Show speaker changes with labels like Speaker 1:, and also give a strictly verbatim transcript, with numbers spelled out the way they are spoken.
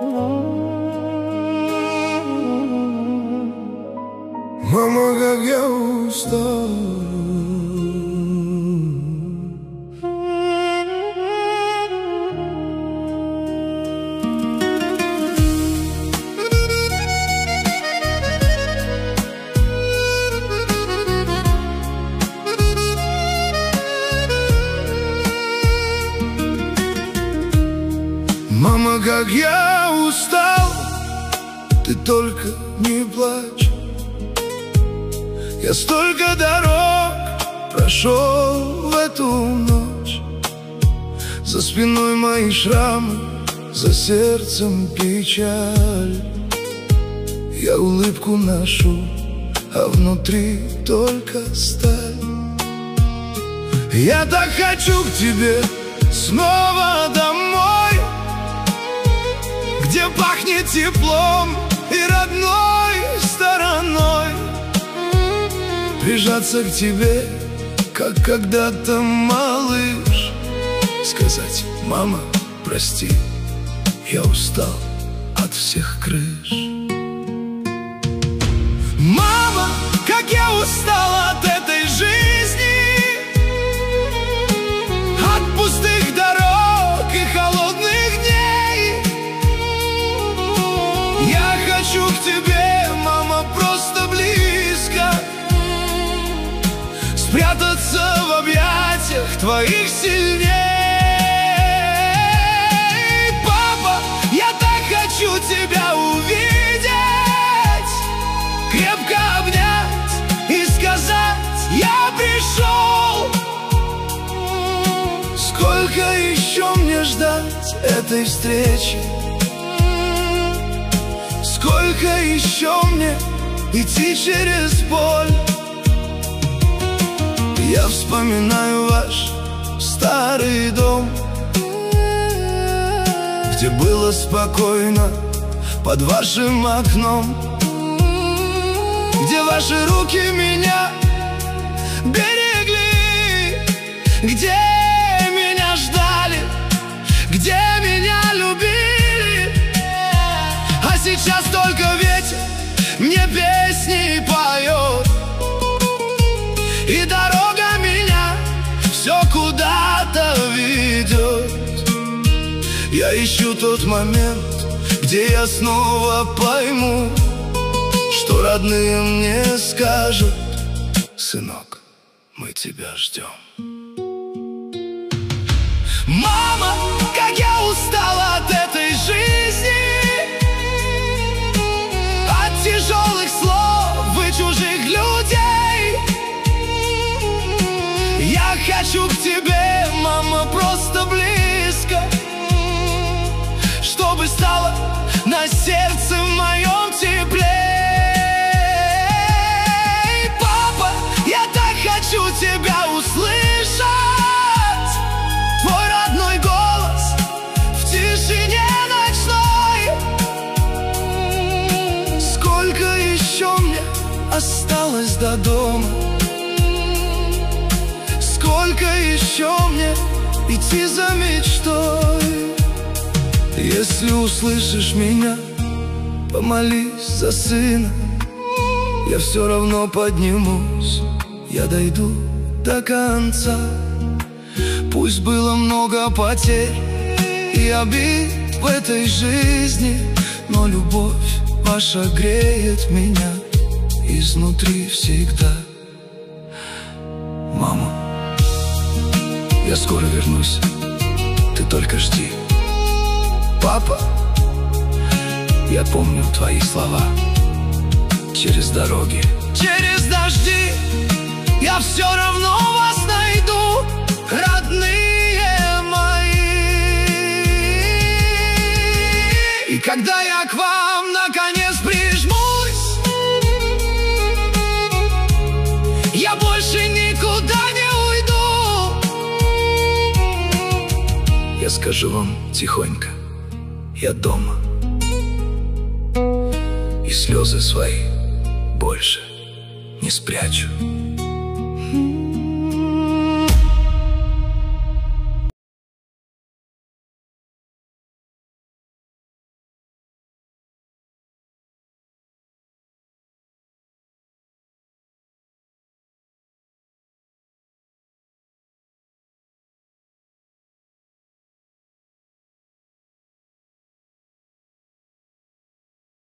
Speaker 1: Мама, как я устал. Мама, как я устал, ты только не плачь. Я столько дорог прошел в эту ночь. За спиной мои шрамы, за сердцем печаль. Я улыбку ношу, а внутри только сталь. Я так хочу к тебе снова домой, где пахнет теплом и родной стороной. Прижаться к тебе, как когда-то малыш. Сказать: мама, прости, я устал от всех крыш. Мама, как я устал от этой жизни, от пустых дорог и холодных дней. Я хочу к тебе, мама, просто близко, спрятаться в объятиях твоих сильней. Папа, я так хочу тебя увидеть, крепко обнять и сказать: я пришел. Сколько еще мне ждать этой встречи? Сколько еще мне идти через боль? Я вспоминаю ваш старый дом, где было спокойно под вашим окном, где ваши руки меня берегли, где меня ждали, где меня любили. А сейчас только ветер мне песни поет, и дорога меня все куда-то ведет. Я ищу тот момент, где я снова пойму, что родные мне скажут: сынок, мы тебя ждем. Мама, как я устал от этой жизни, от тяжелых слов и чужих людей. Я хочу к тебе, мама, просто близко, чтобы стало на сердце моем теплей. Папа, я так хочу тебя услышать, твой родной голос в тишине ночной. Сколько еще мне осталось до дома? Сколько еще мне идти за мечтой? Если услышишь меня, помолись за сына. Я все равно поднимусь, я дойду до конца. Пусть было много потерь и обид в этой жизни, но любовь ваша греет меня изнутри всегда. Мама, я скоро вернусь, ты только жди. Папа, я помню твои слова. Через дороги, через дожди, я все равно вас найду, родные мои. И когда я к вам наконец прижмусь, я больше никуда не уйду. Я скажу вам тихонько: я дома. И слезы свои больше не спрячу.